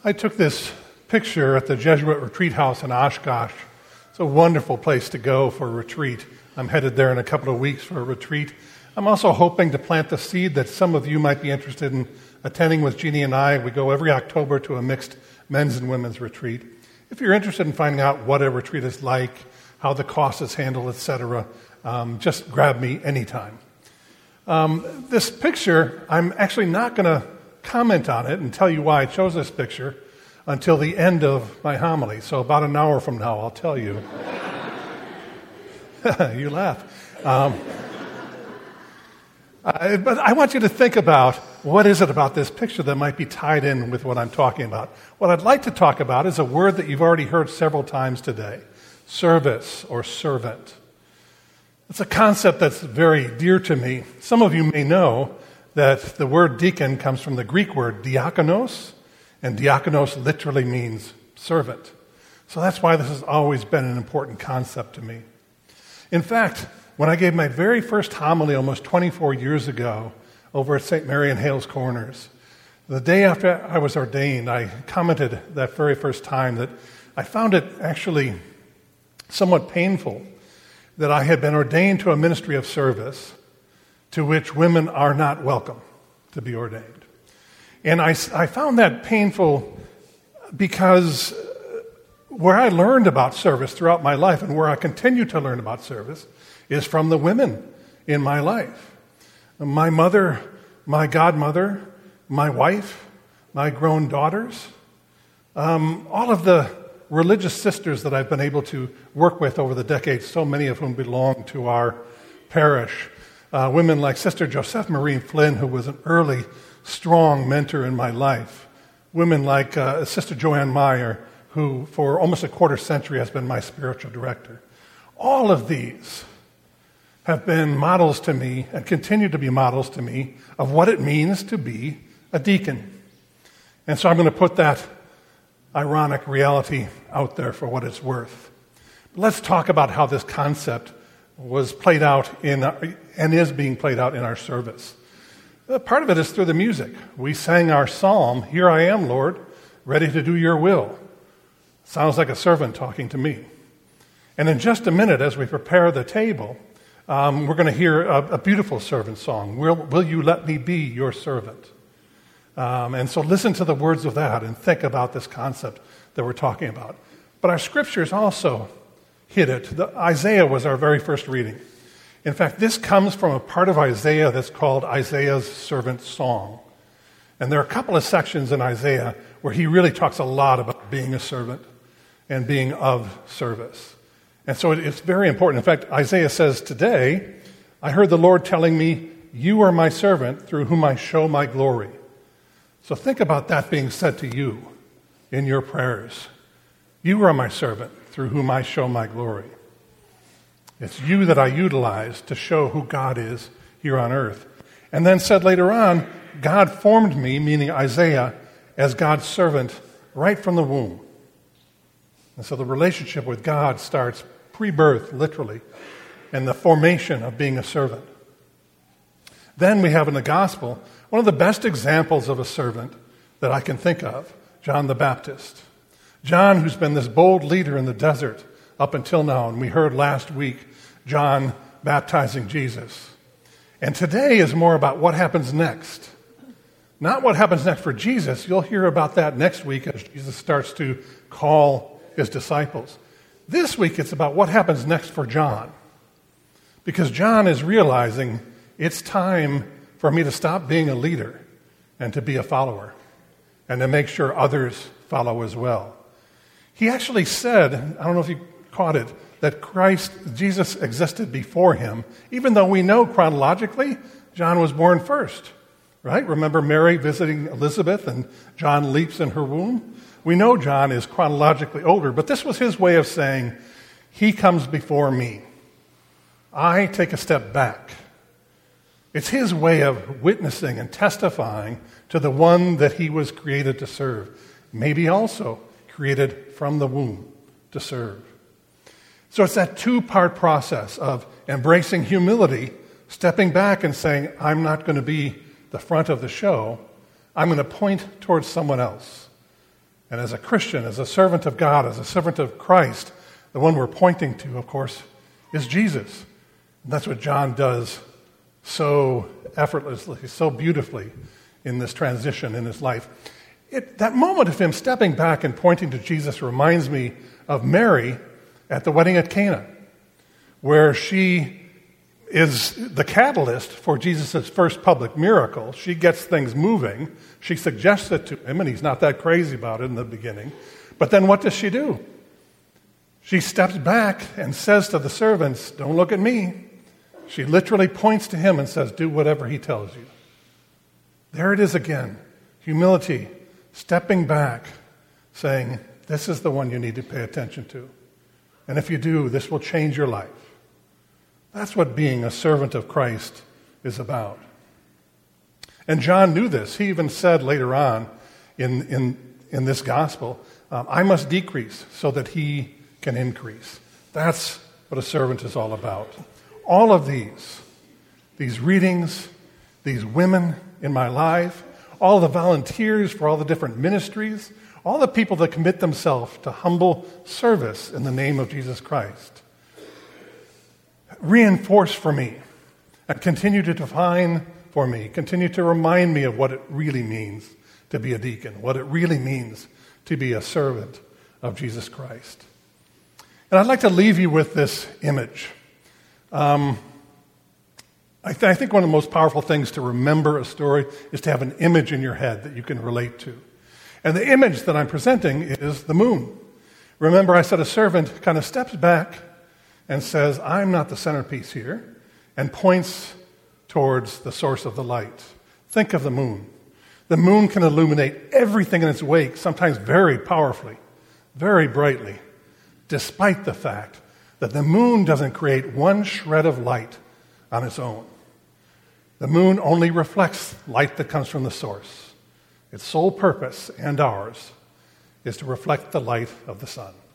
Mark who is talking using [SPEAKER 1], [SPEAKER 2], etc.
[SPEAKER 1] I took this picture at the Jesuit retreat house in Oshkosh. It's a wonderful place to go for a retreat. I'm headed there in a couple of weeks for a retreat. I'm also hoping to plant the seed that some of you might be interested in attending with Jeannie and I. We go every October to a mixed men's and women's retreat. If you're interested in finding out what a retreat is like, how the cost is handled, etc., just grab me anytime. This picture, I'm actually not going to comment on it and tell you why I chose this picture until the end of my homily. So about an hour from now, I'll tell you. You laugh. But I want you to think about what is it about this picture that might be tied in with what I'm talking about. What I'd like to talk about is a word that you've already heard several times today, service or servant. It's a concept that's very dear to me. Some of you may know that the word deacon comes from the Greek word diakonos, and diakonos literally means servant. So that's why this has always been an important concept to me. In fact, when I gave my very first homily almost 24 years ago over at St. Mary in Hales Corners, the day after I was ordained, I commented that very first time that I found it actually somewhat painful that I had been ordained to a ministry of service to which women are not welcome to be ordained. And I found that painful because where I learned about service throughout my life and where I continue to learn about service is from the women in my life. My mother, my godmother, my wife, my grown daughters, all of the religious sisters that I've been able to work with over the decades, so many of whom belong to our parish. Women like Sister Joseph Marie Flynn, who was an early, strong mentor in my life. Women like Sister Joanne Meyer, who for almost a quarter century has been my spiritual director. All of these have been models to me and continue to be models to me of what it means to be a deacon. And so I'm going to put that ironic reality out there for what it's worth. But let's talk about how this concept was played out and is being played out in our service. Part of it is through the music. We sang our psalm, "Here I am, Lord, ready to do your will." Sounds like a servant talking to me. And in just a minute, as we prepare the table, we're going to hear a beautiful servant song, Will you let me be your servant? And so listen to the words of that and think about this concept that we're talking about. But our scriptures also hit it. Isaiah was our very first reading. In fact, this comes from a part of Isaiah that's called Isaiah's Servant Song. And there are a couple of sections in Isaiah where he really talks a lot about being a servant and being of service. And so it's very important. In fact, Isaiah says, "Today, I heard the Lord telling me, 'You are my servant through whom I show my glory.'" So think about that being said to you in your prayers. You are my servant through whom I show my glory. It's you that I utilize to show who God is here on earth. And then said later on, God formed me, meaning Isaiah, as God's servant right from the womb. And so the relationship with God starts pre-birth, literally, and the formation of being a servant. Then we have in the gospel one of the best examples of a servant that I can think of, John the Baptist. John, who's been this bold leader in the desert up until now, and we heard last week John baptizing Jesus. And today is more about what happens next. Not what happens next for Jesus. You'll hear about that next week as Jesus starts to call his disciples. This week it's about what happens next for John. Because John is realizing it's time for me to stop being a leader and to be a follower and to make sure others follow as well. He actually said, I don't know if you caught it, that Jesus existed before him, even though we know chronologically John was born first, right? Remember Mary visiting Elizabeth and John leaps in her womb? We know John is chronologically older, but this was his way of saying, he comes before me. I take a step back. It's his way of witnessing and testifying to the one that he was created to serve, maybe also created from the womb to serve. So it's that two-part process of embracing humility, stepping back and saying, I'm not going to be the front of the show. I'm going to point towards someone else. And as a Christian, as a servant of God, as a servant of Christ, the one we're pointing to, of course, is Jesus. And that's what John does so effortlessly, so beautifully in this transition in his life. That moment of him stepping back and pointing to Jesus reminds me of Mary at the wedding at Cana, where she is the catalyst for Jesus' first public miracle. She gets things moving. She suggests it to him, and he's not that crazy about it in the beginning. But then what does she do? She steps back and says to the servants, "Don't look at me." She literally points to him and says, "Do whatever he tells you." There it is again. Humility, stepping back, saying, "This is the one you need to pay attention to. And if you do, this will change your life." That's what being a servant of Christ is about. And John knew this. He even said later on in this gospel, "I must decrease so that he can increase." That's what a servant is all about. All of these readings, these women in my life, all the volunteers for all the different ministries, all the people that commit themselves to humble service in the name of Jesus Christ, reinforce for me and continue to define for me, continue to remind me of what it really means to be a deacon, what it really means to be a servant of Jesus Christ. And I'd like to leave you with this image. I think one of the most powerful things to remember a story is to have an image in your head that you can relate to. And the image that I'm presenting is the moon. Remember, I said a servant kind of steps back and says, "I'm not the centerpiece here," and points towards the source of the light. Think of the moon. The moon can illuminate everything in its wake, sometimes very powerfully, very brightly, despite the fact that the moon doesn't create one shred of light on its own. The moon only reflects light that comes from the source. Its sole purpose, and ours, is to reflect the light of the sun.